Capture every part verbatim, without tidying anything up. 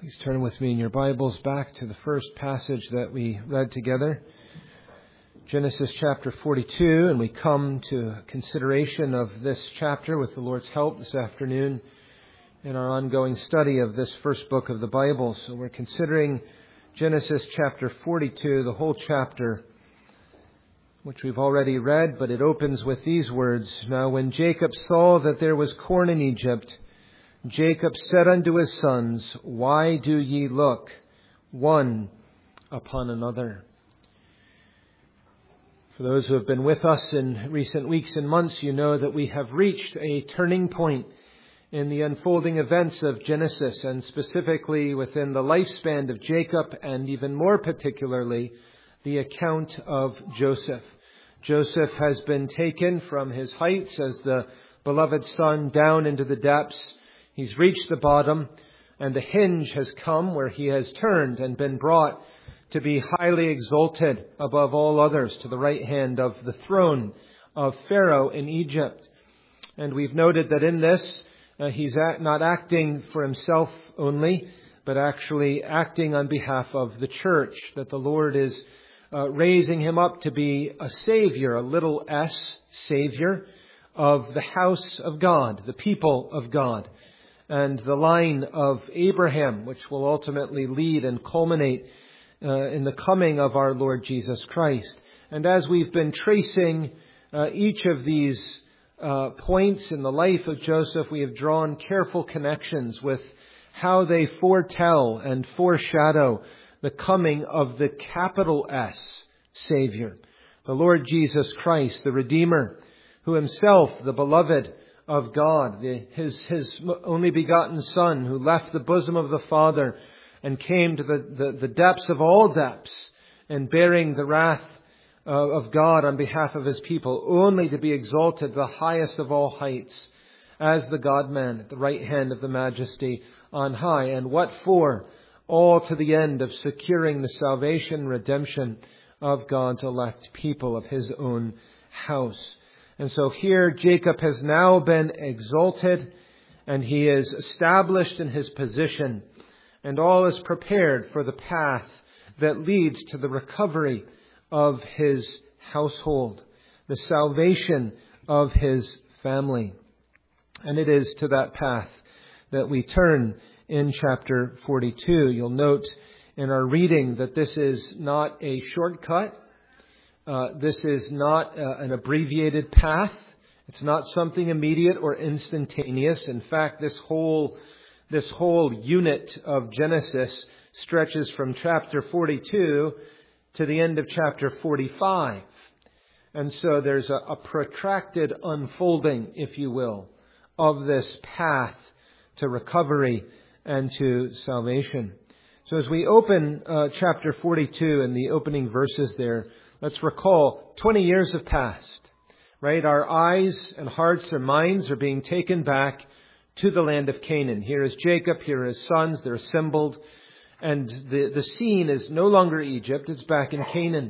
Please turn with me in your Bibles back to the first passage that we read together, Genesis chapter forty-two, and we come to consideration of this chapter with the Lord's help this afternoon in our ongoing study of this first book of the Bible. So we're considering Genesis chapter forty-two, the whole chapter, which we've already read, but it opens with these words. Now when Jacob saw that there was corn in Egypt, Jacob said unto his sons, Why do ye look one upon another? For those who have been with us in recent weeks and months, you know that we have reached a turning point in the unfolding events of Genesis, and specifically within the lifespan of Jacob, and even more particularly, the account of Joseph. Joseph has been taken from his heights as the beloved son down into the depths. He's reached the bottom, and the hinge has come where he has turned and been brought to be highly exalted above all others to the right hand of the throne of Pharaoh in Egypt. And we've noted that in this, uh, he's act, not acting for himself only, but actually acting on behalf of the church, that the Lord is uh, raising him up to be a savior, a little s, savior of the house of God, the people of God, and the line of Abraham, which will ultimately lead and culminate uh, in the coming of our Lord Jesus Christ. And as we've been tracing uh, each of these uh, points in the life of Joseph, we have drawn careful connections with how they foretell and foreshadow the coming of the capital S Savior, the Lord Jesus Christ, the Redeemer, who himself, the beloved of God, the, his, his only begotten Son, who left the bosom of the Father and came to the, the, the depths of all depths, and bearing the wrath uh, of God on behalf of his people, only to be exalted to the highest of all heights as the God-man at the right hand of the Majesty on high. And what for? All to the end of securing the salvation, redemption of God's elect people, of his own house. And so here Jacob has now been exalted, and he is established in his position, and all is prepared for the path that leads to the recovery of his household, the salvation of his family. And it is to that path that we turn in chapter forty-two. You'll note in our reading that this is not a shortcut. Uh, this is not uh, an abbreviated path. It's not something immediate or instantaneous. In fact, this whole this whole unit of Genesis stretches from chapter forty-two to the end of chapter forty-five. And so there's a, a protracted unfolding, if you will, of this path to recovery and to salvation. So as we open uh, chapter forty-two and the opening verses there, let's recall twenty years have passed, right? Our eyes and hearts and minds are being taken back to the land of Canaan. Here is Jacob, here are his sons, they're assembled, and the, the scene is no longer Egypt, it's back in Canaan.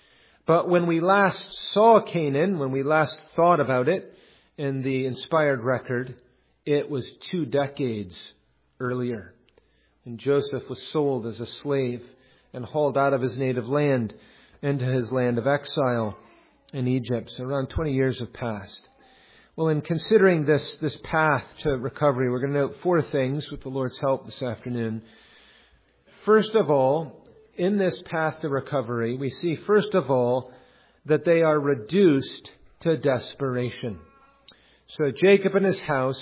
But when we last saw Canaan, when we last thought about it in the inspired record, it was two decades earlier, when Joseph was sold as a slave and hauled out of his native land into his land of exile in Egypt. So around twenty years have passed. Well, in considering this, this path to recovery, we're going to note four things with the Lord's help this afternoon. First of all, in this path to recovery, we see, first of all, that they are reduced to desperation. So Jacob and his house,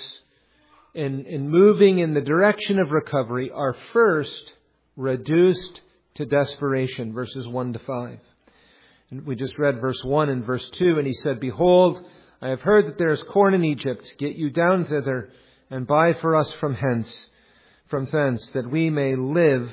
in, in moving in the direction of recovery, are first reduced to desperation, verses one to five. And we just read verse one and verse two, and he said, Behold, I have heard that there is corn in Egypt. Get you down thither, and buy for us from hence, from thence, that we may live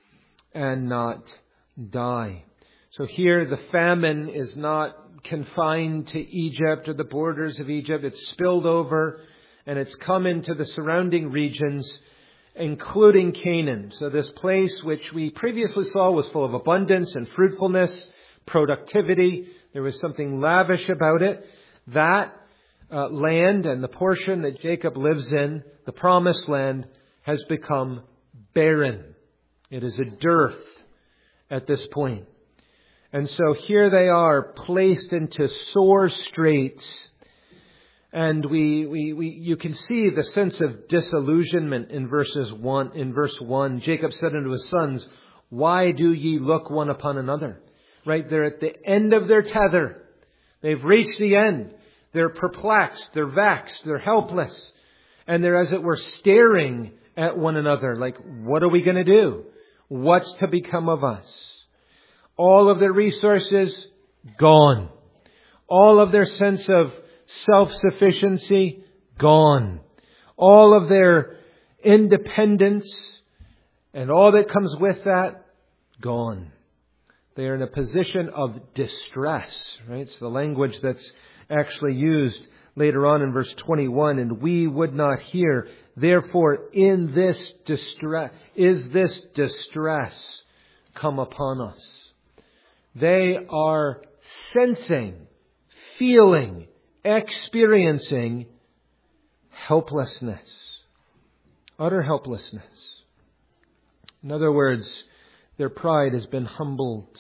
and not die. So here the famine is not confined to Egypt or the borders of Egypt. It's spilled over, and it's come into the surrounding regions, including Canaan. So this place which we previously saw was full of abundance and fruitfulness, productivity. There was something lavish about it. That uh, land and the portion that Jacob lives in, the promised land, has become barren. It is a dearth at this point. And so here they are, placed into sore straits. And we, we, we, you can see the sense of disillusionment in verses one, in verse one. Jacob said unto his sons, why do ye look one upon another? Right? They're at the end of their tether. They've reached the end. They're perplexed. They're vexed. They're helpless. And they're, as it were, staring at one another. Like, what are we going to do? What's to become of us? All of their resources, gone. All of their sense of self-sufficiency, gone. All of their independence and all that comes with that, gone. They are in a position of distress, right? It's the language that's actually used later on in verse twenty-one. And we would not hear. Therefore, in this distress, is this distress come upon us? They are sensing, feeling, experiencing helplessness. Utter helplessness. In other words, their pride has been humbled.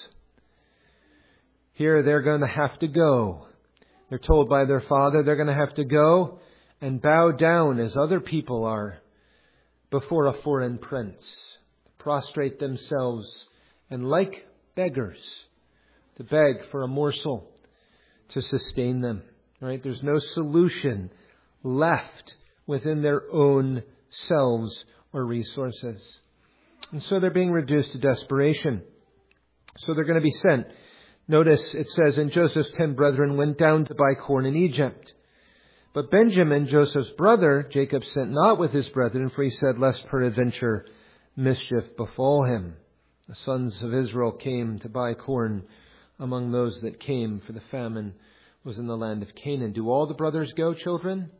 Here they're going to have to go. They're told by their father they're going to have to go and bow down as other people are before a foreign prince. Prostrate themselves and like beggars to beg for a morsel to sustain them. Right? There's no solution left within their own selves or resources. And so they're being reduced to desperation. So they're going to be sent. Notice it says, and Joseph's ten brethren went down to buy corn in Egypt. But Benjamin, Joseph's brother, Jacob sent not with his brethren, for he said, lest peradventure mischief befall him. The sons of Israel came to buy corn among those that came, for the famine was in the land of Canaan. Do all the brothers go, children?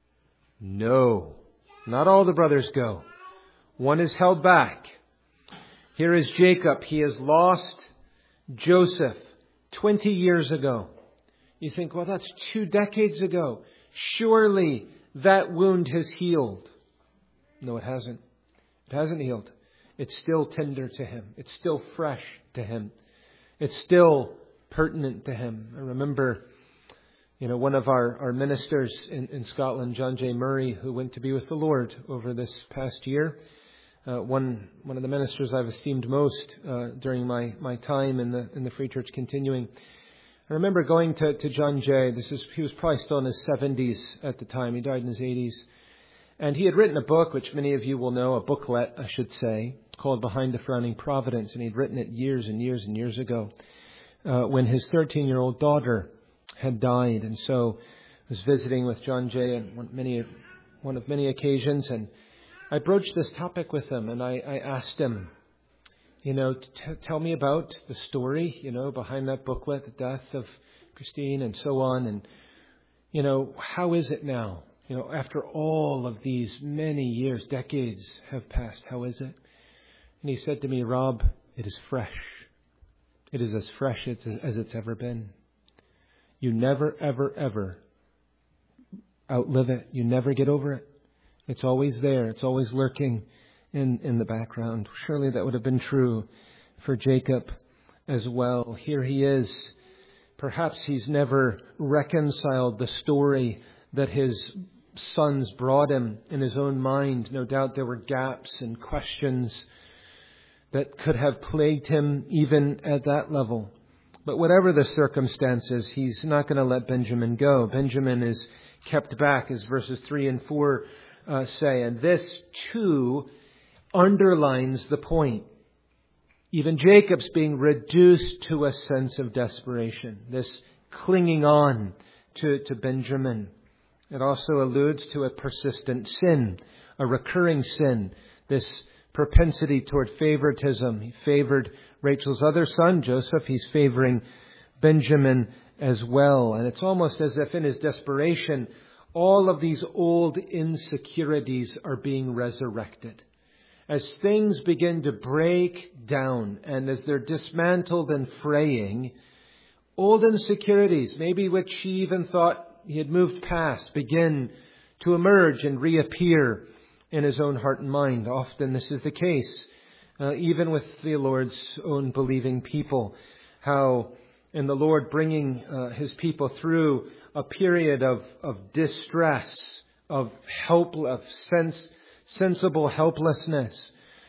No, not all the brothers go. One is held back. Here is Jacob. He has lost Joseph twenty years ago. You think, well, that's two decades ago. Surely that wound has healed. No, it hasn't. It hasn't healed. It's still tender to him. It's still fresh to him. It's still pertinent to him. I remember, you know, one of our, our ministers in, in Scotland, John J. Murray, who went to be with the Lord over this past year. Uh, one one of the ministers I've esteemed most uh, during my, my time in the in the Free Church Continuing. I remember going to, to John Jay. This is he was probably still in his seventies at the time. He died in his eighties. And he had written a book, which many of you will know, a booklet, I should say, called Behind the Frowning Providence. And he'd written it years and years and years ago uh, when his thirteen-year-old daughter had died. And so I was visiting with John Jay on one, many, one of many occasions, and I broached this topic with him, and I, I asked him, you know, t- tell me about the story, you know, behind that booklet, the death of Christine and so on. And, you know, how is it now? You know, after all of these many years, decades have passed, how is it? And he said to me, Rob, it is fresh. It is as fresh as, as it's ever been. You never, ever, ever outlive it. You never get over it. It's always there. It's always lurking in, in the background. Surely that would have been true for Jacob as well. Here he is. Perhaps he's never reconciled the story that his sons brought him in his own mind. No doubt there were gaps and questions that could have plagued him even at that level. But whatever the circumstances, he's not going to let Benjamin go. Benjamin is kept back, as verses three and four Uh, say, and this too underlines the point. Even Jacob's being reduced to a sense of desperation, this clinging on to, to Benjamin. It also alludes to a persistent sin, a recurring sin, this propensity toward favoritism. He favored Rachel's other son, Joseph. He's favoring Benjamin as well. And it's almost as if in his desperation, all of these old insecurities are being resurrected. As things begin to break down and as they're dismantled and fraying, old insecurities, maybe which he even thought he had moved past, begin to emerge and reappear in his own heart and mind. Often this is the case, uh, even with the Lord's own believing people. How in the Lord bringing uh, his people through a period of, of distress, of help, of sense, sensible helplessness,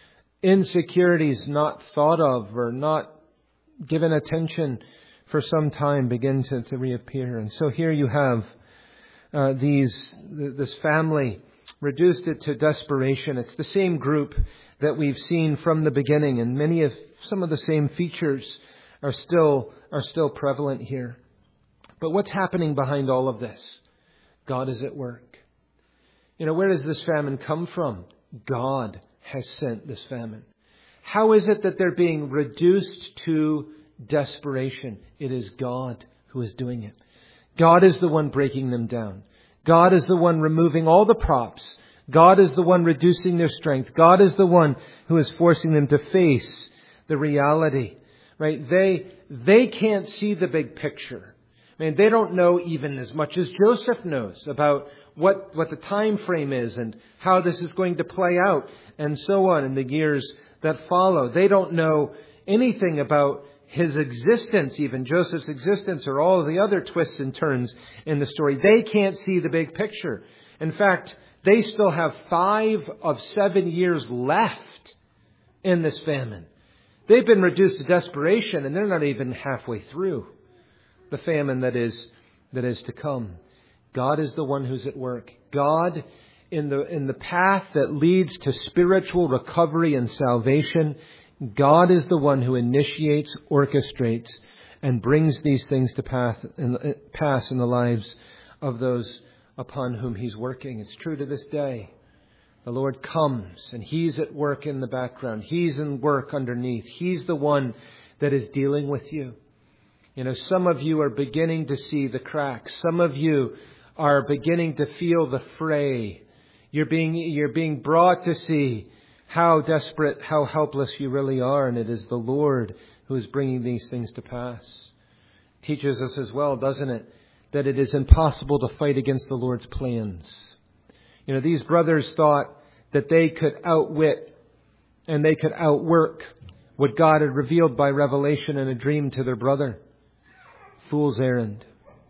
insecurities not thought of or not given attention for some time begin to, to reappear. And so here you have uh, these this family reduced it to desperation. It's the same group that we've seen from the beginning, and many of some of the same features are still are still prevalent here. But what's happening behind all of this? God is at work. You know, where does this famine come from? God has sent this famine. How is it that they're being reduced to desperation? It is God who is doing it. God is the one breaking them down. God is the one removing all the props. God is the one reducing their strength. God is the one who is forcing them to face the reality. Right? They, they can't see the big picture. I mean, they don't know even as much as Joseph knows about what, what the time frame is and how this is going to play out and so on in the years that follow. They don't know anything about his existence, even Joseph's existence, or all of the other twists and turns in the story. They can't see the big picture. In fact, they still have five of seven years left in this famine. They've been reduced to desperation, and they're not even halfway through the famine that is that is to come. God is the one who's at work. God, in the in the path that leads to spiritual recovery and salvation, God is the one who initiates, orchestrates, and brings these things to pass in, pass in the lives of those upon whom He's working. It's true to this day. The Lord comes and He's at work in the background. He's in work underneath. He's the one that is dealing with you. You know, some of you are beginning to see the cracks. Some of you are beginning to feel the fray. You're being, you're being brought to see how desperate, how helpless you really are. And it is the Lord who is bringing these things to pass. It teaches us as well, doesn't it, that it is impossible to fight against the Lord's plans. You know, these brothers thought that they could outwit and they could outwork what God had revealed by revelation in a dream to their brother. Fool's errand.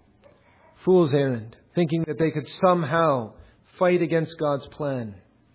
Fool's errand. Thinking that they could somehow fight against God's plan.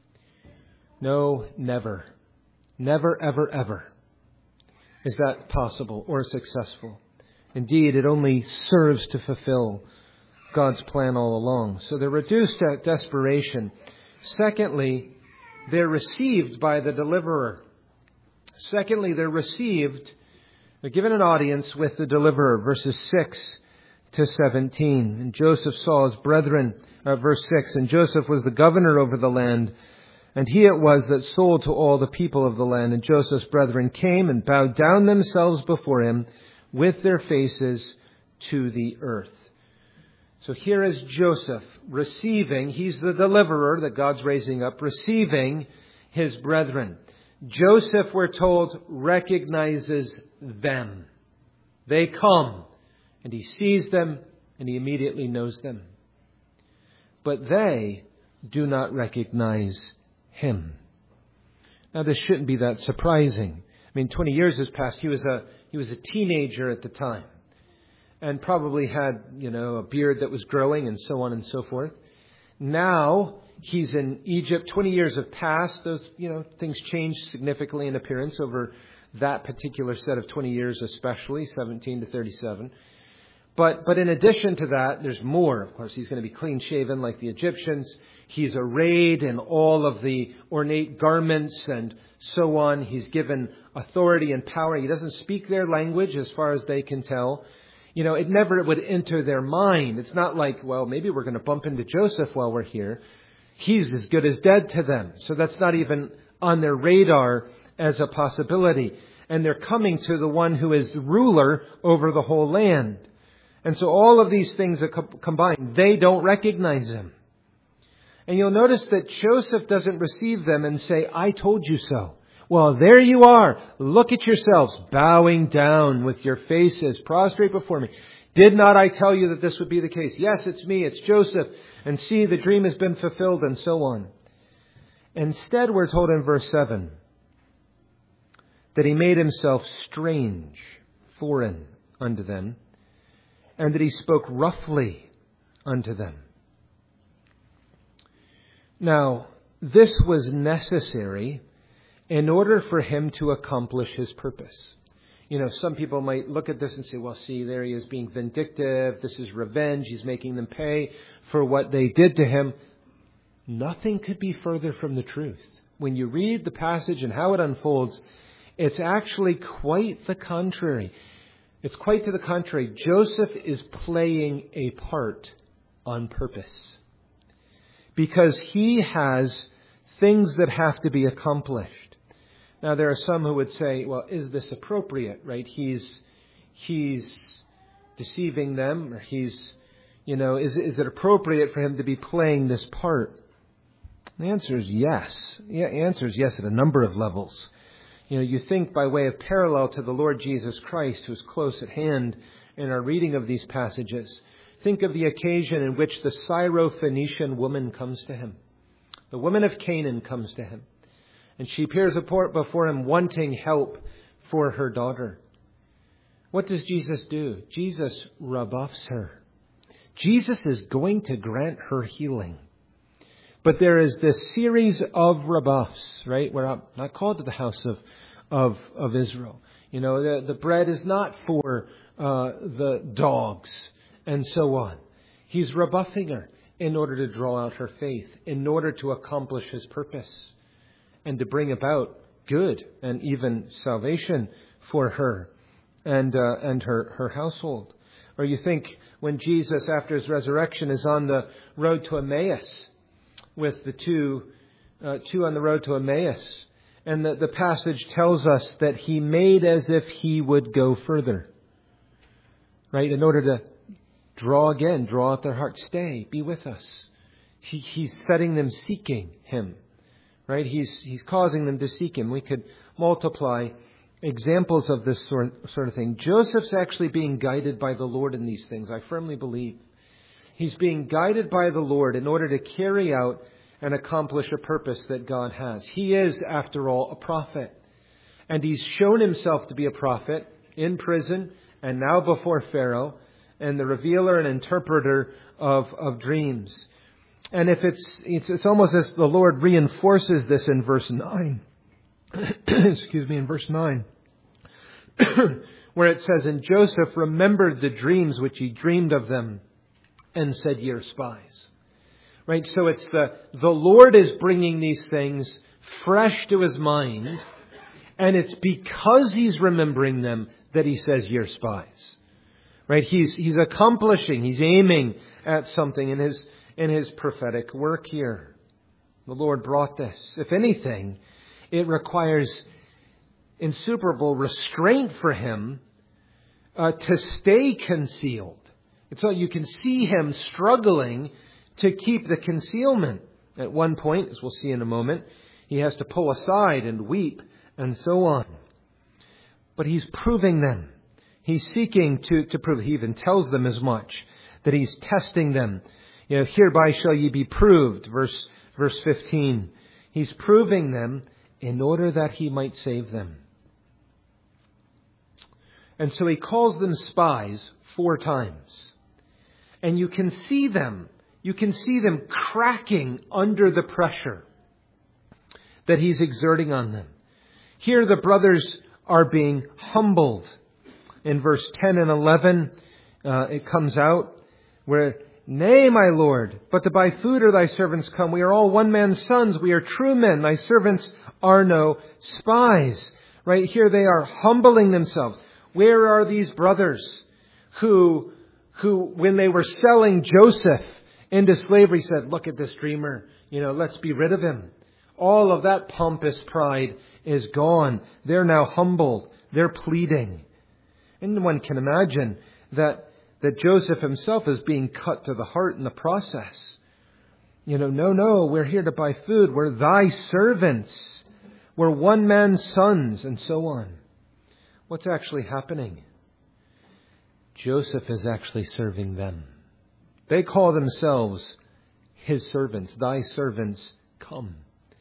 No, never. Never, ever, ever is that possible or successful. Indeed, it only serves to fulfill God's plan all along. So they're reduced to desperation. Secondly, they're received by the deliverer. Secondly, they're received, they're given an audience with the deliverer, verses six to seventeen. And Joseph saw his brethren, uh, verse six, and Joseph was the governor over the land, and he it was that sold to all the people of the land. And Joseph's brethren came and bowed down themselves before him with their faces to the earth. So here is Joseph receiving, he's the deliverer that God's raising up, receiving his brethren. Joseph, we're told, recognizes them. They come, and he sees them, and he immediately knows them. But they do not recognize him. Now, this shouldn't be that surprising. I mean, twenty years has passed. He was a he was a teenager at the time, and probably had, you know, a beard that was growing and so on and so forth. Now he's in Egypt. twenty years have passed. Those, you know, things changed significantly in appearance over that particular set of twenty years, especially seventeen to thirty-seven. But, but in addition to that, there's more. Of course, he's going to be clean shaven like the Egyptians. He's arrayed in all of the ornate garments and so on. He's given authority and power. He doesn't speak their language as far as they can tell. You know, it never would enter their mind. It's not like, well, maybe we're going to bump into Joseph while we're here. He's as good as dead to them. So that's not even on their radar as a possibility. And they're coming to the one who is the ruler over the whole land. And so all of these things are co- combined. They don't recognize him. And you'll notice that Joseph doesn't receive them and say, I told you so. Well, there you are. Look at yourselves, bowing down with your faces prostrate before me. Did not I tell you that this would be the case? Yes, it's me. It's Joseph. And see, the dream has been fulfilled, and so on. Instead, we're told in verse seven that he made himself strange, foreign unto them, and that he spoke roughly unto them. Now, this was necessary in order for him to accomplish his purpose. You know, some people might look at this and say, well, see, there he is being vindictive. This is revenge. He's making them pay for what they did to him. Nothing could be further from the truth. When you read the passage and how it unfolds, it's actually quite the contrary. It's quite to the contrary. Joseph is playing a part on purpose, because he has things that have to be accomplished. Now, there are some who would say, well, is this appropriate, right? He's he's deceiving them, or he's, you know, is, is it appropriate for him to be playing this part? The answer is yes. Yeah, the answer is yes at a number of levels. You know, you think by way of parallel to the Lord Jesus Christ, who's close at hand in our reading of these passages. Think of the occasion in which the Syrophoenician woman comes to him. The woman of Canaan comes to him. And she appears before him wanting help for her daughter. What does Jesus do? Jesus rebuffs her. Jesus is going to grant her healing. But there is this series of rebuffs, right? We're not called to the house of, of, of Israel. You know, the, the bread is not for uh, the dogs and so on. He's rebuffing her in order to draw out her faith, in order to accomplish his purpose, and to bring about good and even salvation for her and uh, and her, her household. Or you think when Jesus, after his resurrection, is on the road to Emmaus with the two, uh, two on the road to Emmaus, and the, the passage tells us that he made as if he would go further, right? In order to draw again, draw out their hearts, stay, be with us. He, he's setting them seeking him. Right? He's he's causing them to seek him. We could multiply examples of this sort, sort of thing. Joseph's actually being guided by the Lord in these things, I firmly believe. He's being guided by the Lord in order to carry out and accomplish a purpose that God has. He is, after all, a prophet. And he's shown himself to be a prophet in prison and now before Pharaoh, and the revealer and interpreter of, of dreams. And if it's, it's, it's almost as the Lord reinforces this in verse nine. Excuse me, in verse nine. Where it says, and Joseph remembered the dreams which he dreamed of them and said, ye are spies. Right? So it's the, the Lord is bringing these things fresh to his mind. And it's because he's remembering them that he says, ye are spies. Right? He's, he's accomplishing, he's aiming at something in his in his prophetic work here. The Lord brought this. If anything, it requires insuperable restraint for him uh, to stay concealed. And so you can see him struggling to keep the concealment. At one point, as we'll see in a moment, he has to pull aside and weep and so on. But he's proving them. He's seeking to, to prove. He even tells them as much, that he's testing them. You know, hereby shall ye be proved, verse verse fifteen. He's proving them in order that he might save them. And so he calls them spies four times. And you can see them, you can see them cracking under the pressure that he's exerting on them. Here the brothers are being humbled. In verse ten and eleven, uh, it comes out where, nay, my Lord, but to buy food are thy servants come. We are all one man's sons. We are true men. Thy servants are no spies. Right here they are humbling themselves. Where are these brothers who, who when they were selling Joseph into slavery said, look at this dreamer, you know, let's be rid of him. All of that pompous pride is gone. They're now humbled. They're pleading. And one can imagine that that Joseph himself is being cut to the heart in the process. You know, no, no, we're here to buy food. We're thy servants. We're one man's sons, and so on. What's actually happening? Joseph is actually serving them. They call themselves his servants. Thy servants come.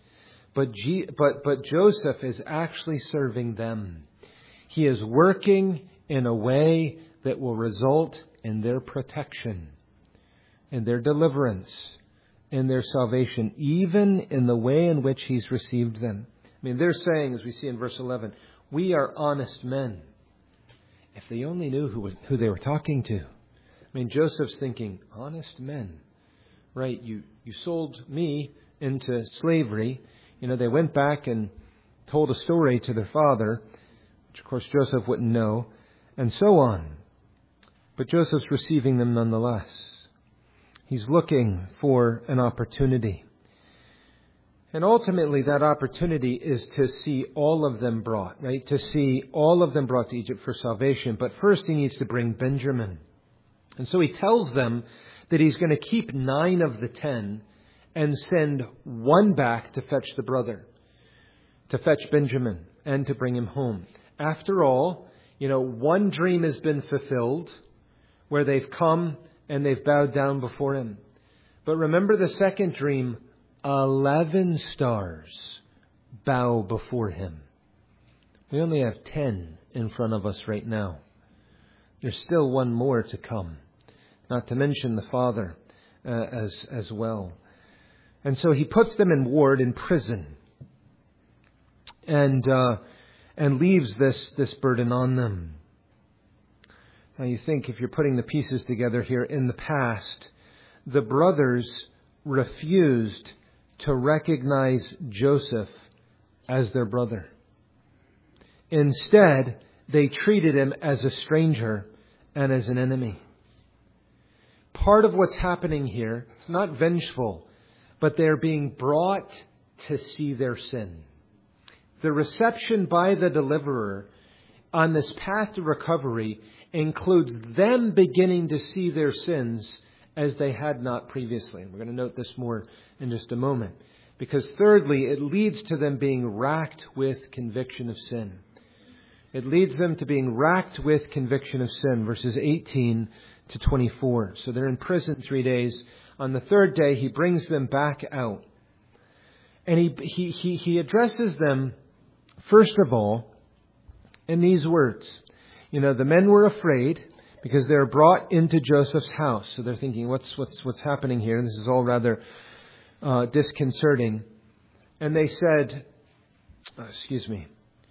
But, G, but, but Joseph is actually serving them. He is working in a way that will result in their protection, in their deliverance, in their salvation, even in the way in which He's received them. I mean, they're saying, as we see in verse eleven, we are honest men. If they only knew who, was, who they were talking to. I mean, Joseph's thinking, honest men. Right, you, you sold me into slavery. You know, they went back and told a story to their father, which of course Joseph wouldn't know, and so on. But Joseph's receiving them nonetheless. He's looking for an opportunity. And ultimately that opportunity is to see all of them brought, right? To see all of them brought to Egypt for salvation. But first he needs to bring Benjamin. And so he tells them that he's going to keep nine of the ten and send one back to fetch the brother, to fetch Benjamin and to bring him home. After all, you know, one dream has been fulfilled where they've come and they've bowed down before him. But remember the second dream, eleven stars bow before him. We only have ten in front of us right now. There's still one more to come, not to mention the Father uh, as as well. And so he puts them in ward, in prison, and uh, and leaves this this burden on them. Now you think, if you're putting the pieces together here, in the past, the brothers refused to recognize Joseph as their brother. Instead, they treated him as a stranger and as an enemy. Part of what's happening here, it's not vengeful, but they're being brought to see their sin. The reception by the deliverer on this path to recovery includes them beginning to see their sins as they had not previously. And we're going to note this more in just a moment. Because thirdly, it leads to them being racked with conviction of sin. It leads them to being racked with conviction of sin, verses eighteen to twenty-four. So they're in prison three days. On the third day, he brings them back out. And he, he, he, he addresses them, first of all, in these words. You know, the men were afraid because they're brought into Joseph's house. So they're thinking, what's what's what's happening here? This is all rather uh, disconcerting. And they said, uh, excuse me,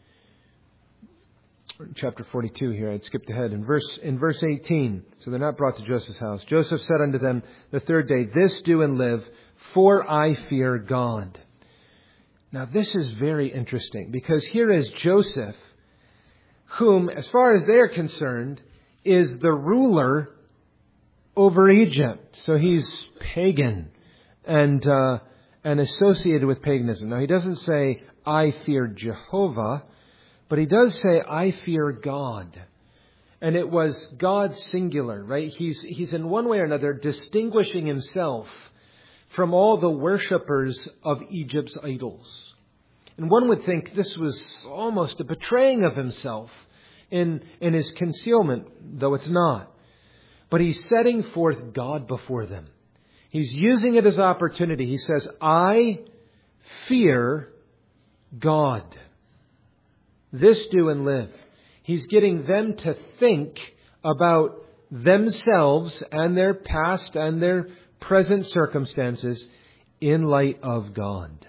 chapter forty-two here. I'd skipped ahead. In verse in verse eighteen, so they're not brought to Joseph's house. Joseph said unto them the third day, this do and live, for I fear God. Now this is very interesting, because here is Joseph, whom, as far as they're concerned, is the ruler over Egypt. So he's pagan and uh, and associated with paganism. Now he doesn't say, I fear Jehovah, but he does say, I fear God. And it was God singular, right? He's he's in one way or another distinguishing himself from all the worshippers of Egypt's idols. And one would think this was almost a betraying of himself in, in his concealment, though it's not. But he's setting forth God before them. He's using it as opportunity. He says, I fear God. This do and live. He's getting them to think about themselves and their past and their present circumstances in light of God.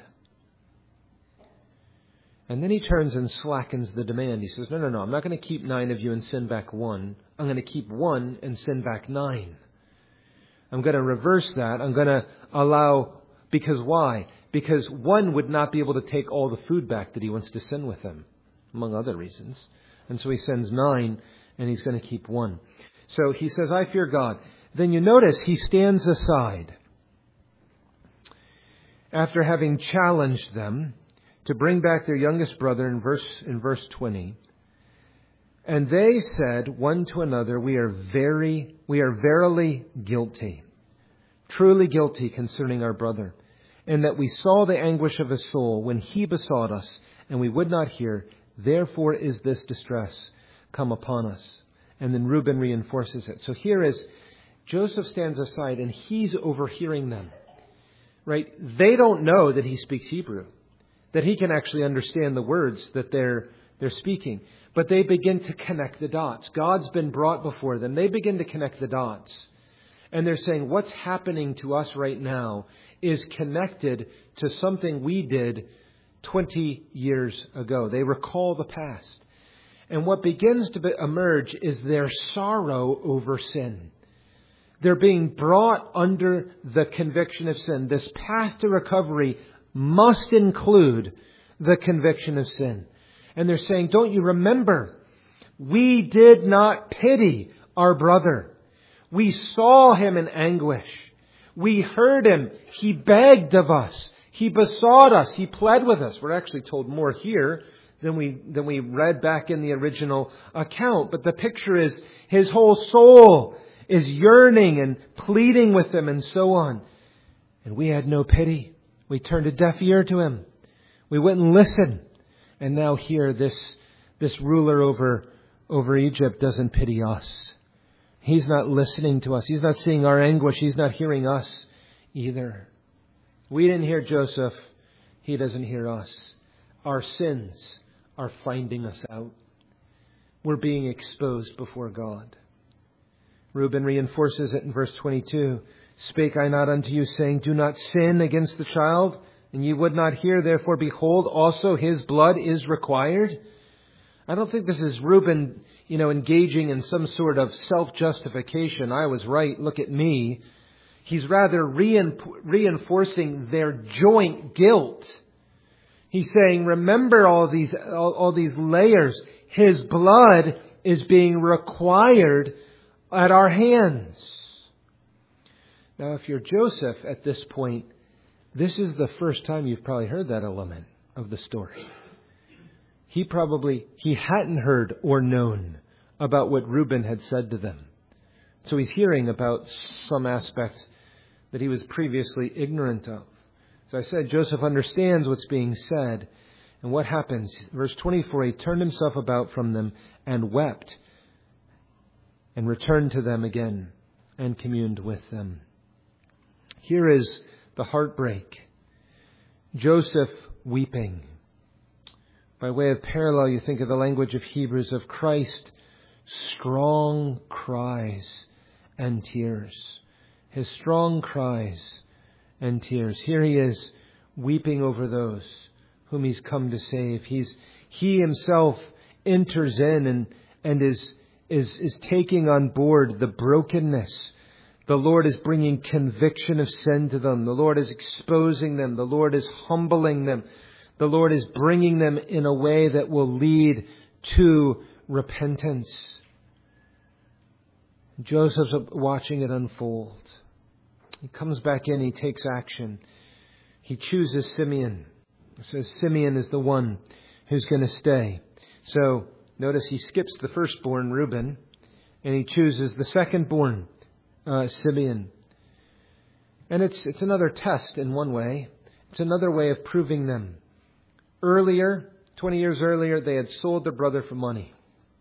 And then he turns and slackens the demand. He says, no, no, no, I'm not going to keep nine of you and send back one. I'm going to keep one and send back nine. I'm going to reverse that. I'm going to allow, because why? Because one would not be able to take all the food back that he wants to send with them, among other reasons. And so he sends nine and he's going to keep one. So he says, I fear God. Then you notice he stands aside after having challenged them to bring back their youngest brother in verse in verse twenty. And they said one to another, we are very, we are verily guilty, truly guilty concerning our brother, in that we saw the anguish of his soul when he besought us, and we would not hear. Therefore is this distress come upon us. And then Reuben reinforces it. So here is Joseph stands aside and he's overhearing them. Right? They don't know that he speaks Hebrew. that he can actually understand the words that they're they're speaking. But they begin to connect the dots. God's been brought before them. They begin to connect the dots. And they're saying, what's happening to us right now is connected to something we did twenty years ago. They recall the past. And what begins to emerge is their sorrow over sin. They're being brought under the conviction of sin. This path to recovery must include the conviction of sin. And they're saying, don't you remember? We did not pity our brother. We saw him in anguish. We heard him. He begged of us. He besought us. He pled with us. We're actually told more here than we than we read back in the original account. But the picture is his whole soul is yearning and pleading with him and so on. And we had no pity. We turned a deaf ear to him. We wouldn't listen. And now here this this ruler over over Egypt doesn't pity us. He's not listening to us. He's not seeing our anguish. He's not hearing us either. We didn't hear Joseph. He doesn't hear us. Our sins are finding us out. We're being exposed before God. Reuben reinforces it in verse twenty-two. Spake I not unto you, saying, do not sin against the child, and ye would not hear, therefore behold, also his blood is required. I don't think this is Reuben, you know, engaging in some sort of self-justification. I was right, look at me. He's rather reinforcing their joint guilt. He's saying, remember all these, all, all these layers. His blood is being required at our hands. Now, if you're Joseph at this point, this is the first time you've probably heard that element of the story. He probably, he hadn't heard or known about what Reuben had said to them. So he's hearing about some aspects that he was previously ignorant of. So I said, Joseph understands what's being said. And what happens? Verse twenty-four, he turned himself about from them and wept and returned to them again and communed with them. Here is the heartbreak. Joseph weeping. By way of parallel, you think of the language of Hebrews, of Christ, strong cries and tears. His strong cries and tears. Here he is weeping over those whom he's come to save. He's he himself enters in and, and is, is, is taking on board the brokenness. The Lord is bringing conviction of sin to them. The Lord is exposing them. The Lord is humbling them. The Lord is bringing them in a way that will lead to repentance. Joseph's watching it unfold. He comes back in. He takes action. He chooses Simeon. He says Simeon is the one who's going to stay. So notice he skips the firstborn, Reuben, and he chooses the secondborn, uh, Simeon. And it's it's another test in one way. It's another way of proving them. Earlier, twenty years earlier, they had sold their brother for money.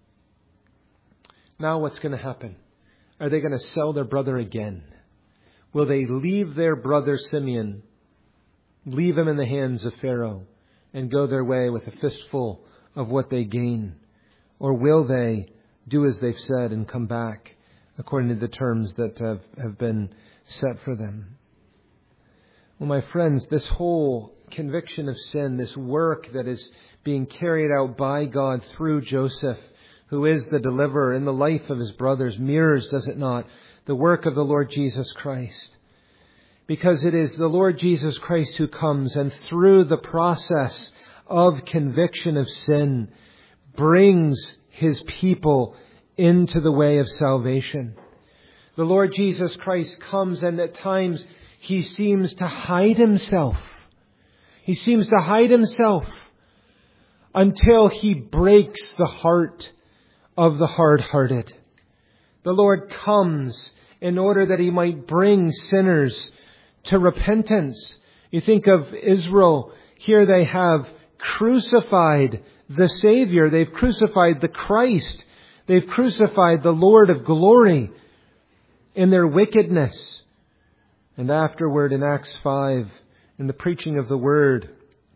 Now what's going to happen? Are they going to sell their brother again? Will they leave their brother Simeon, leave him in the hands of Pharaoh, and go their way with a fistful of what they gain? Or will they do as they've said and come back according to the terms that have, have been set for them? Well, my friends, this whole conviction of sin, this work that is being carried out by God through Joseph, who is the deliverer in the life of his brothers, mirrors, does it not, the work of the Lord Jesus Christ. Because it is the Lord Jesus Christ who comes and through the process of conviction of sin brings his people into the way of salvation. The Lord Jesus Christ comes and at times he seems to hide himself. He seems to hide himself until he breaks the heart of the hard-hearted. The Lord comes in order that he might bring sinners to repentance. You think of Israel. Here they have crucified the Savior. They've crucified the Christ. They've crucified the Lord of glory in their wickedness. And afterward in Acts five, in the preaching of the Word,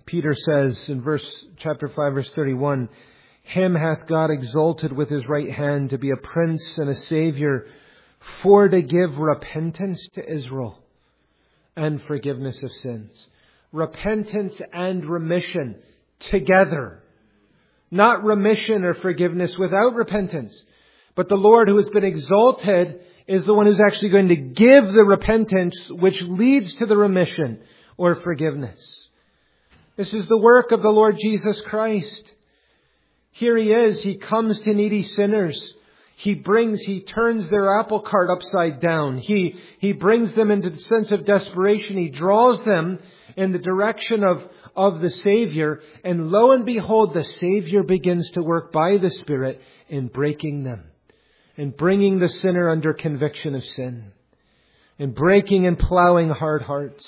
Peter says in verse chapter five, verse thirty-one, Him hath God exalted with His right hand to be a prince and a Savior, for to give repentance to Israel and forgiveness of sins. Repentance and remission together. Not remission or forgiveness without repentance. But the Lord who has been exalted is the one who's actually going to give the repentance which leads to the remission or forgiveness. This is the work of the Lord Jesus Christ. Here He is. He comes to needy sinners. He brings, He turns their apple cart upside down. He, He brings them into the sense of desperation. He draws them in the direction of, of the Savior. And lo and behold, the Savior begins to work by the Spirit in breaking them. And bringing the sinner under conviction of sin. And breaking and plowing hard hearts.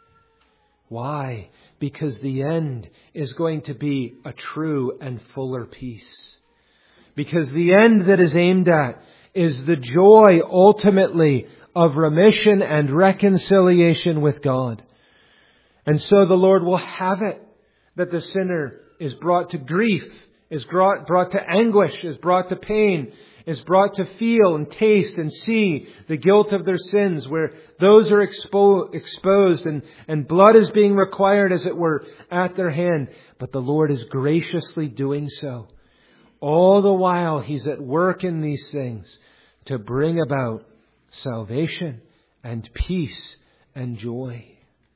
Why? Because the end is going to be a true and fuller peace. Because the end that is aimed at is the joy ultimately of remission and reconciliation with God. And so the Lord will have it that the sinner is brought to grief, is brought, brought to anguish, is brought to pain, is brought to feel and taste and see the guilt of their sins, where those are expo- exposed and, and blood is being required, as it were, at their hand. But the Lord is graciously doing so. All the while He's at work in these things to bring about salvation and peace and joy.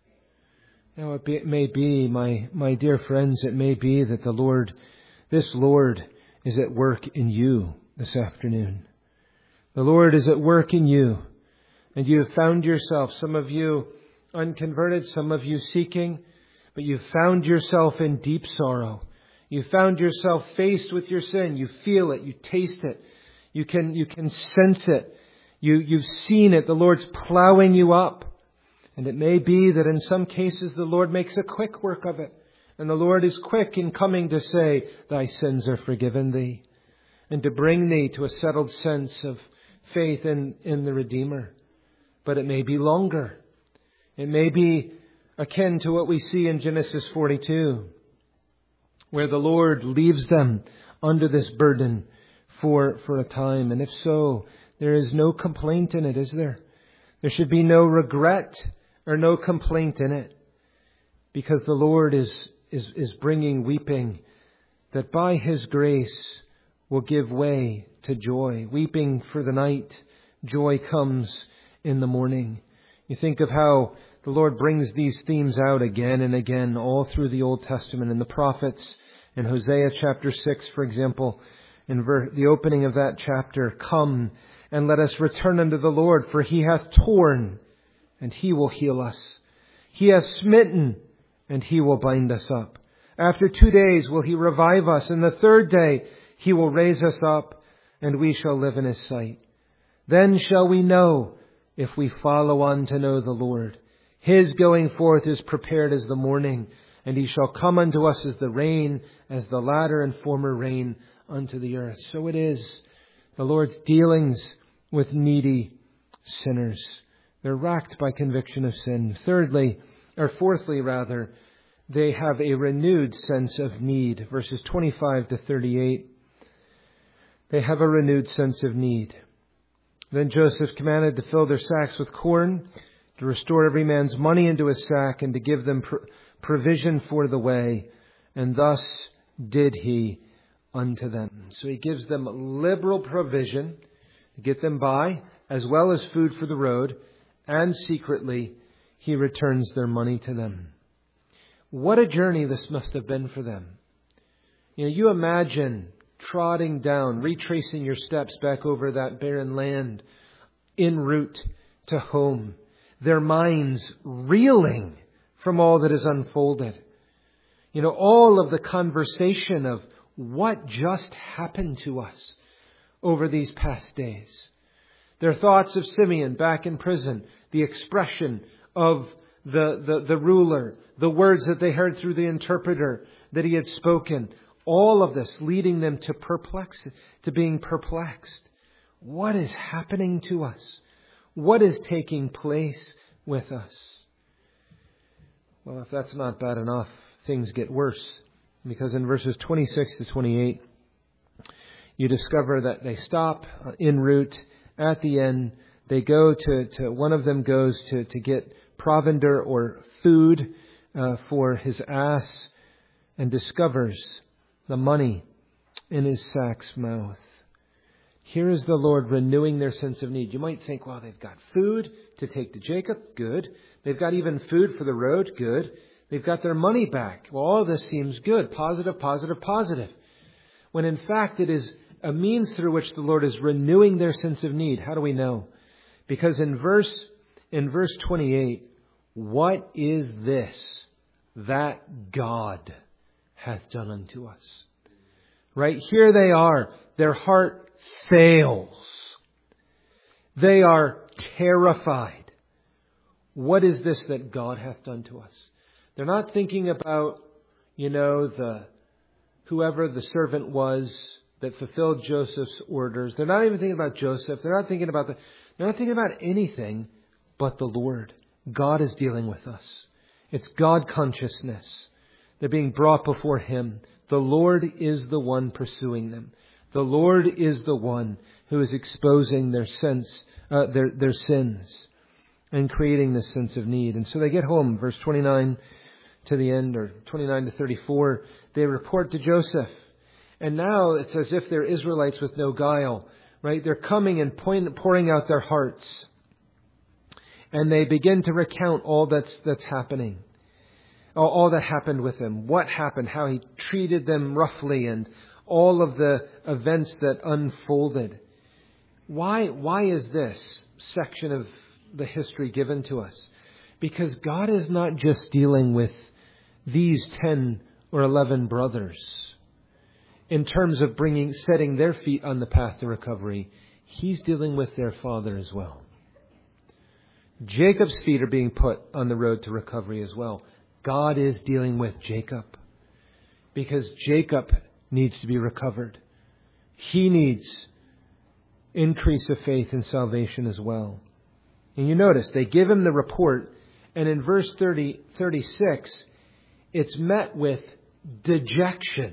Now it, be, it may be, my, my dear friends, it may be that the Lord, this Lord is at work in you this afternoon. The Lord is at work in you. And you have found yourself, some of you unconverted, some of you seeking, but you've found yourself in deep sorrow. You found yourself faced with your sin. You feel it. You taste it. You can, you can sense it. You, you've seen it. The Lord's plowing you up. And it may be that in some cases the Lord makes a quick work of it. And the Lord is quick in coming to say, thy sins are forgiven thee. And to bring thee to a settled sense of faith in, in the Redeemer. But it may be longer. It may be akin to what we see in Genesis forty-two. Where the Lord leaves them under this burden for, for a time. And if so, there is no complaint in it, is there? There should be no regret or no complaint in it. Because the Lord is, is, is bringing weeping that by His grace will give way to joy. Weeping for the night, joy comes in the morning. You think of how the Lord brings these themes out again and again all through the Old Testament and the prophets. In Hosea chapter six, for example, in ver- the opening of that chapter, come and let us return unto the Lord, for He hath torn and He will heal us. He hath smitten and He will bind us up. After two days will He revive us, and the third day He will raise us up, and we shall live in His sight. Then shall we know, if we follow on to know the Lord. His going forth is prepared as the morning, and He shall come unto us as the rain, as the latter and former rain unto the earth. So it is the Lord's dealings with needy sinners. They're racked by conviction of sin. Thirdly, or fourthly rather, they have a renewed sense of need. Verses twenty-five to thirty-eight. They have a renewed sense of need. Then Joseph commanded to fill their sacks with corn, to restore every man's money into his sack, and to give them pr- provision for the way. And thus did he unto them. So he gives them liberal provision to get them by, as well as food for the road, and secretly he returns their money to them. What a journey this must have been for them. You know, you imagine trotting down, retracing your steps back over that barren land, en route to home. Their minds reeling from all that is unfolded. You know, all of the conversation of what just happened to us over these past days. Their thoughts of Simeon back in prison, the expression of the, the, the ruler, the words that they heard through the interpreter that he had spoken. All of this leading them to perplex, to being perplexed. What is happening to us? What is taking place with us? Well, if that's not bad enough, things get worse. Because in verses twenty-six to twenty-eight, you discover that they stop en route. At the end, they go to, to one of them goes to, to get provender or food uh, for his ass, and discovers the money in his sack's mouth. Here is the Lord renewing their sense of need. You might think, well, they've got food to take to Jacob. Good. They've got even food for the road. Good. They've got their money back. Well, all this seems good. Positive, positive, positive. When in fact it is a means through which the Lord is renewing their sense of need. How do we know? Because in verse, in verse twenty-eight, what is this that God hath done unto us? Right here they are. Their heart fails. They are terrified. What is this that God hath done to us? They're not thinking about, you know, the whoever the servant was that fulfilled Joseph's orders. They're not even thinking about Joseph. They're not thinking about the, they're not thinking about anything but the Lord. God is dealing with us. It's God consciousness. They're being brought before Him. The Lord is the one pursuing them. The Lord is the one who is exposing their sense, uh, their their sins, and creating this sense of need. And so they get home, verse twenty-nine to the end, or twenty-nine to thirty-four. They report to Joseph, and now it's as if they're Israelites with no guile, right? They're coming and point, pouring out their hearts, and they begin to recount all that's that's happening. All, all that happened with him, what happened, how he treated them roughly, and all of the events that unfolded. Why, why is this section of the history given to us? Because God is not just dealing with these ten or eleven brothers in terms of bringing, setting their feet on the path to recovery. He's dealing with their father as well. Jacob's feet are being put on the road to recovery as well. God is dealing with Jacob because Jacob needs to be recovered. He needs increase of faith and salvation as well. And you notice they give him the report, and in verse thirty, thirty-six, it's met with dejection.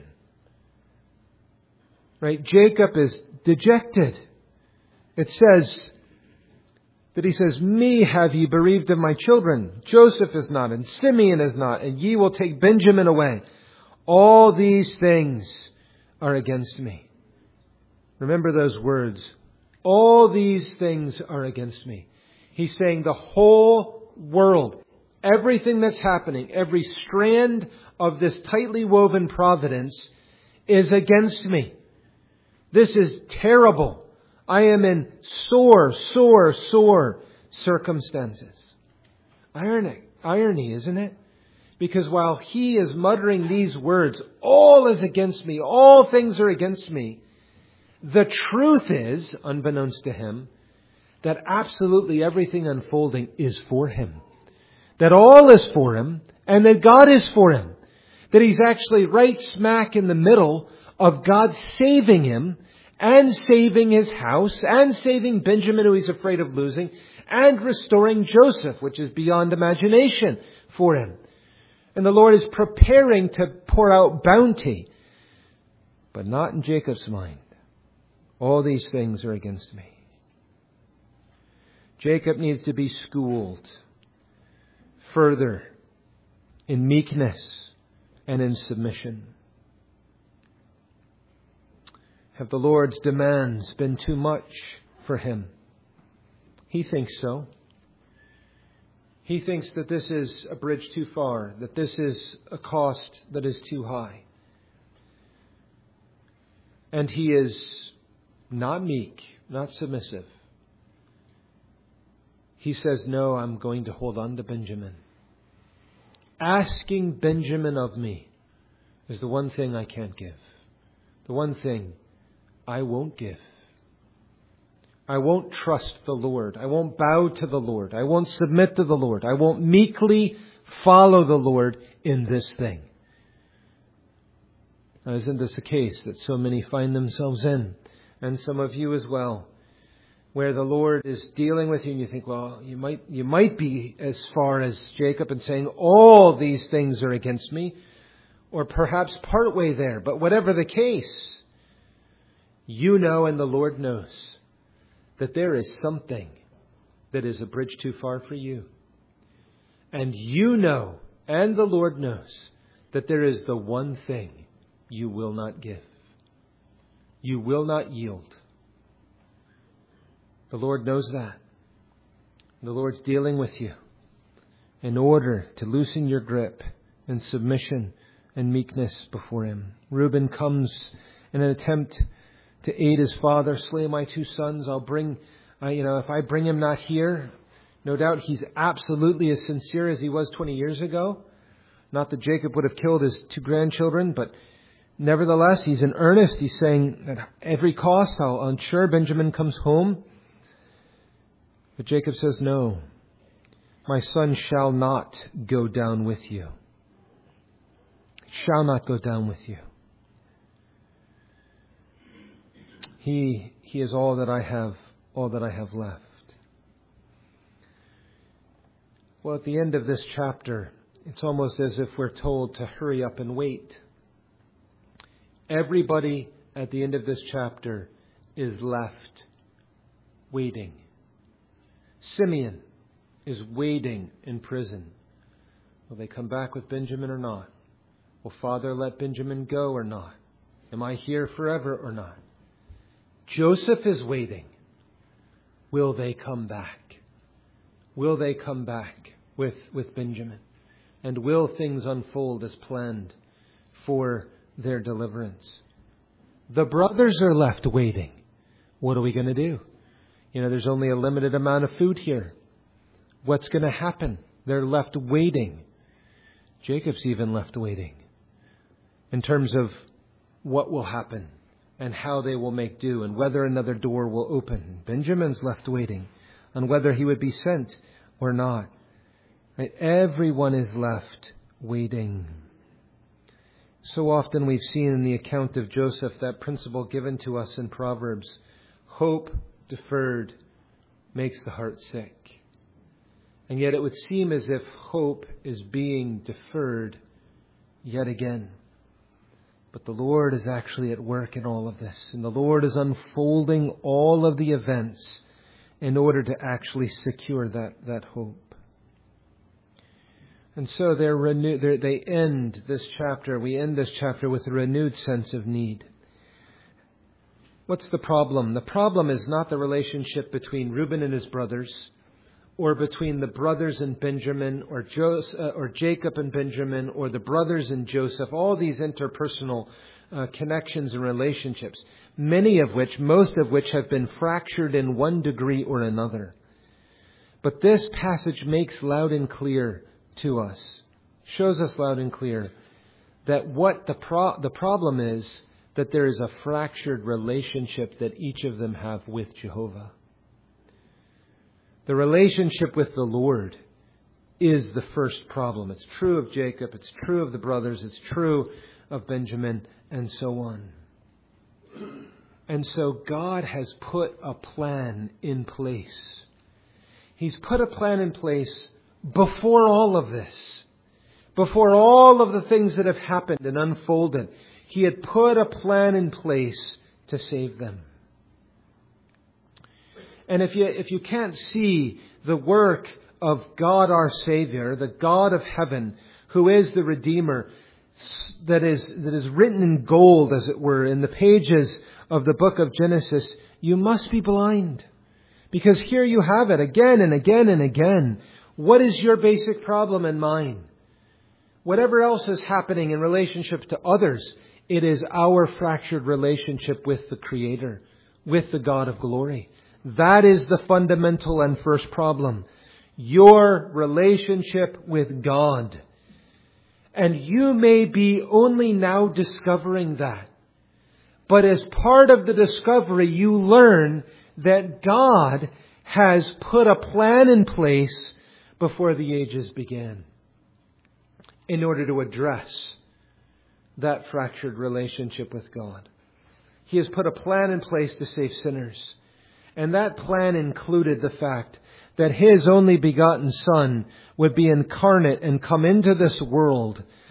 Right? Jacob is dejected. It says that he says, "Me have ye bereaved of my children. Joseph is not, and Simeon is not, and ye will take Benjamin away. All these things are against me." Remember those words. All these things are against me. He's saying the whole world, everything that's happening, every strand of this tightly woven providence is against me. This is terrible. I am in sore, sore, sore circumstances. Irony, irony, isn't it? Because while he is muttering these words, all is against me, all things are against me, the truth is, unbeknownst to him, that absolutely everything unfolding is for him. That all is for him, and that God is for him. That he's actually right smack in the middle of God saving him, and saving his house, and saving Benjamin, who he's afraid of losing, and restoring Joseph, which is beyond imagination for him. And the Lord is preparing to pour out bounty, but not in Jacob's mind. All these things are against me. Jacob needs to be schooled further in meekness and in submission. Have the Lord's demands been too much for him? He thinks so. He thinks that this is a bridge too far, that this is a cost that is too high. And he is not meek, not submissive. He says, no, I'm going to hold on to Benjamin. Asking Benjamin of me is the one thing I can't give. The one thing I won't give. I won't trust the Lord. I won't bow to the Lord. I won't submit to the Lord. I won't meekly follow the Lord in this thing. Now, isn't this a case that so many find themselves in? And some of you as well. Where the Lord is dealing with you and you think, well, you might, you might be as far as Jacob and saying, all these things are against me. or perhaps partway there. But whatever the case, you know and the Lord knows that there is something that is a bridge too far for you. And you know and the Lord knows that there is the one thing you will not give. You will not yield. The Lord knows that. The Lord's dealing with you in order to loosen your grip in submission and meekness before Him. Reuben comes in an attempt to aid his father. Slay my two sons. I'll bring, uh, you know, if I bring him not here, no doubt he's absolutely as sincere as he was twenty years ago. Not that Jacob would have killed his two grandchildren, but nevertheless, he's in earnest. He's saying, at every cost, I'll ensure Benjamin comes home. But Jacob says, no, my son shall not go down with you. Shall not go down with you. He, he is all that I have, all that I have left. Well, at the end of this chapter, it's almost as if we're told to hurry up and wait. Everybody at the end of this chapter is left waiting. Simeon is waiting in prison. Will they come back with Benjamin or not? Will Father let Benjamin go or not? Am I here forever or not? Joseph is waiting. Will they come back? Will they come back with, with Benjamin? And will things unfold as planned for their deliverance? The brothers are left waiting. What are we going to do? You know, there's only a limited amount of food here. What's going to happen? They're left waiting. Jacob's even left waiting in terms of what will happen and how they will make do and whether another door will open. Benjamin's left waiting on whether he would be sent or not. Right? Everyone is left waiting. So often we've seen in the account of Joseph that principle given to us in Proverbs. Hope deferred makes the heart sick. And yet it would seem as if hope is being deferred yet again. But the Lord is actually at work in all of this. And the Lord is unfolding all of the events in order to actually secure that, that hope. And so they're renew- they're, they end this chapter, we end this chapter with a renewed sense of need. What's the problem? The problem is not the relationship between Reuben and his brothers, or between the brothers and Benjamin, or, Joseph, uh, or Jacob and Benjamin, or the brothers and Joseph, all these interpersonal uh, connections and relationships, many of which, most of which have been fractured in one degree or another. But this passage makes loud and clear to us, shows us loud and clear, that what the pro- the problem is, that there is a fractured relationship that each of them have with Jehovah. The relationship with the Lord is the first problem. It's true of Jacob, it's true of the brothers, it's true of Benjamin, and so on. And so God has put a plan in place. He's put a plan in place before all of this. Before all of the things that have happened and unfolded. He had put a plan in place to save them. And if you if you can't see the work of God our Savior, the God of heaven, who is the Redeemer, that is that is written in gold, as it were, in the pages of the book of Genesis, you must be blind. Because here you have it again and again and again. What is your basic problem and mine? Whatever else is happening in relationship to others, it is our fractured relationship with the Creator, with the God of glory. That is the fundamental and first problem. Your relationship with God. And you may be only now discovering that. But as part of the discovery, you learn that God has put a plan in place before the ages began in order to address that fractured relationship with God. He has put a plan in place to save sinners. And that plan included the fact that His only begotten Son would be incarnate and come into this world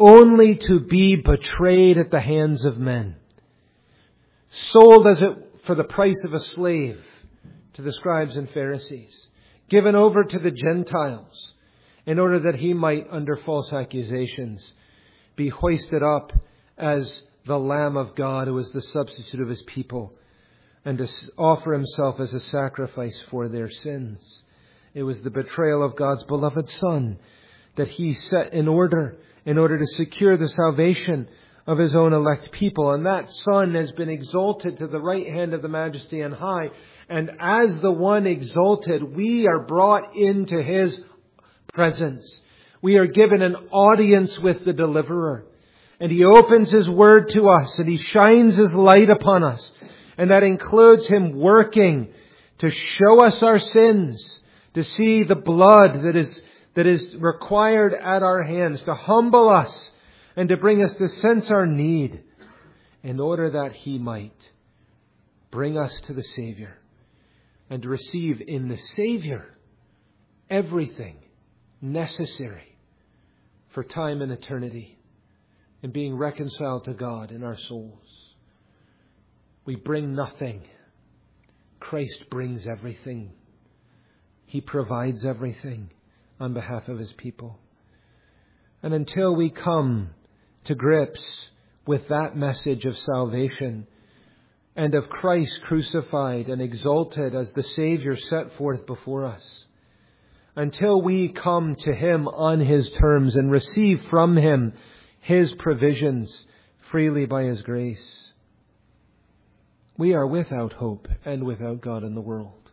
only to be betrayed at the hands of men. Sold as it for the price of a slave to the scribes and Pharisees. Given over to the Gentiles in order that he might, under false accusations, be hoisted up as the Lamb of God who is the substitute of his people, and to offer himself as a sacrifice for their sins. It was the betrayal of God's beloved Son that he set in order in order to secure the salvation of his own elect people. And that Son has been exalted to the right hand of the Majesty on high. And as the one exalted, we are brought into his presence. We are given an audience with the Deliverer. And he opens his word to us and he shines his light upon us. And that includes him working to show us our sins, to see the blood that is, that is required at our hands, to humble us and to bring us to sense our need in order that he might bring us to the Savior and to receive in the Savior everything necessary for time and eternity and being reconciled to God in our souls. We bring nothing. Christ brings everything. He provides everything on behalf of his people. And until we come to grips with that message of salvation and of Christ crucified and exalted as the Savior set forth before us, until we come to him on his terms and receive from him his provisions freely by his grace, we are without hope and without God in the world.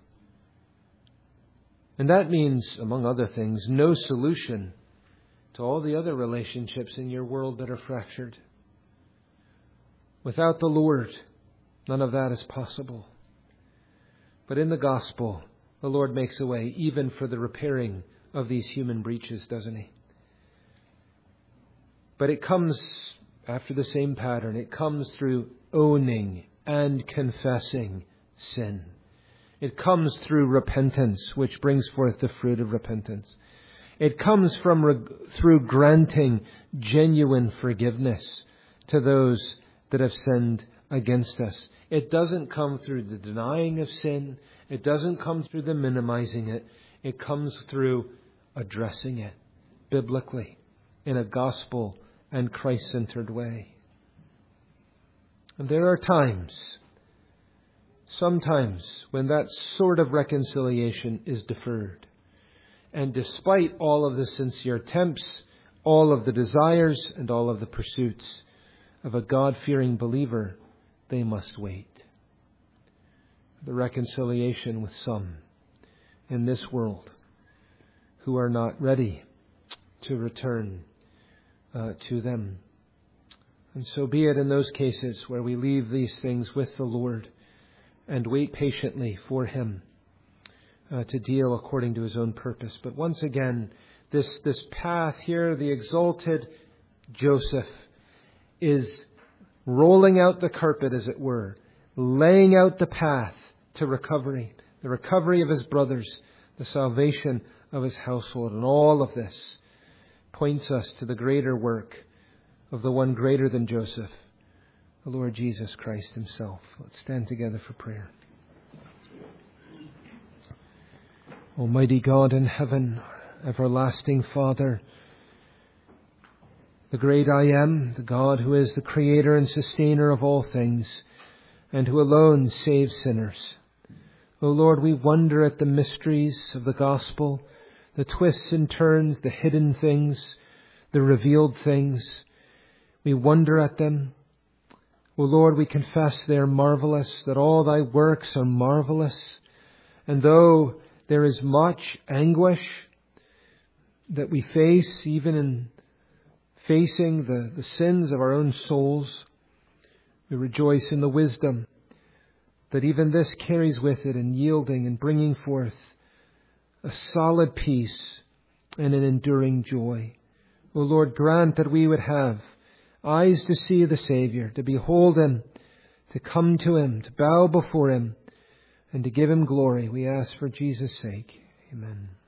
And that means, among other things, no solution to all the other relationships in your world that are fractured. Without the Lord, none of that is possible. But in the gospel, the Lord makes a way even for the repairing of these human breaches, doesn't he? But it comes after the same pattern. It comes through owning and confessing sin. It comes through repentance, which brings forth the fruit of repentance. It comes from re- through granting genuine forgiveness to those that have sinned against us. It doesn't come through the denying of sin. It doesn't come through the minimizing it. It comes through addressing it biblically in a gospel and Christ-centered way. And there are times, sometimes, when that sort of reconciliation is deferred. And despite all of the sincere attempts, all of the desires, and all of the pursuits of a God-fearing believer, they must wait. The reconciliation with some in this world who are not ready to return uh, to them. And so be it in those cases where we leave these things with the Lord and wait patiently for him uh, to deal according to his own purpose. But once again, this, this path here, the exalted Joseph is rolling out the carpet, as it were, laying out the path to recovery, the recovery of his brothers, the salvation of his household. And all of this points us to the greater work of the one greater than Joseph, the Lord Jesus Christ himself. Let's stand together for prayer. Almighty God in heaven, everlasting Father, the great I Am, the God who is the creator and sustainer of all things, and who alone saves sinners. O Lord, we wonder at the mysteries of the gospel, the twists and turns, the hidden things, the revealed things. We wonder at them. O Lord, we confess they are marvelous, that all thy works are marvelous. And though there is much anguish that we face, even in facing the, the sins of our own souls, we rejoice in the wisdom that even this carries with it in yielding and bringing forth a solid peace and an enduring joy. O Lord, grant that we would have eyes to see the Savior, to behold him, to come to him, to bow before him, and to give him glory. We ask for Jesus' sake. Amen.